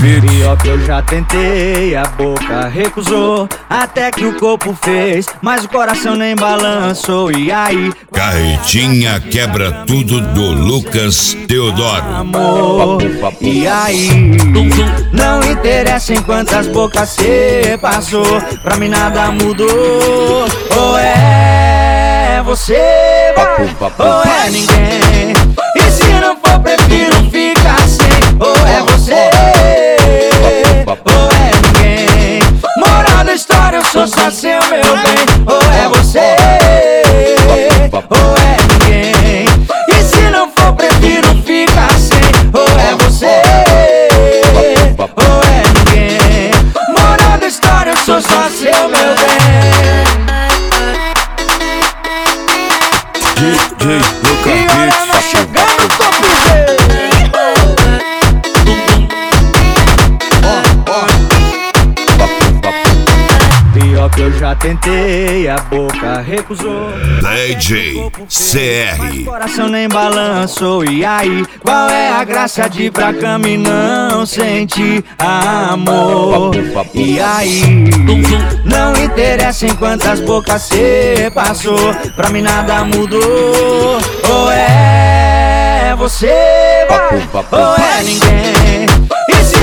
Pior que eu já tentei, a boca recusou, até que o corpo fez, mas o coração nem balançou. E aí? Carretinha quebra tudo do Lucas Teodoro. Amor, e aí? Não interessa em quantas bocas cê passou, pra mim nada mudou. Ou é você, ou é ninguém. E se não for, prefiro ficar sem. Ou é você, ou é ninguém. Moral da história, eu sou só seu, meu bem. Ou é você, ou é ninguém. E se não for, prefiro ficar sem. Ou é você, ou é ninguém. Moral da história, eu sou só seu, meu bem. DJ Lucas E olha nós chegando no topo dele. Pior que eu já tentei, a boca recusou. DJ CR. O coração nem balançou. E aí? Qual é a graça de ir pra cama e não sentir amor? E aí? Não interessa em quantas bocas cê passou, pra mim nada mudou. Ou é você, ou é ninguém. E se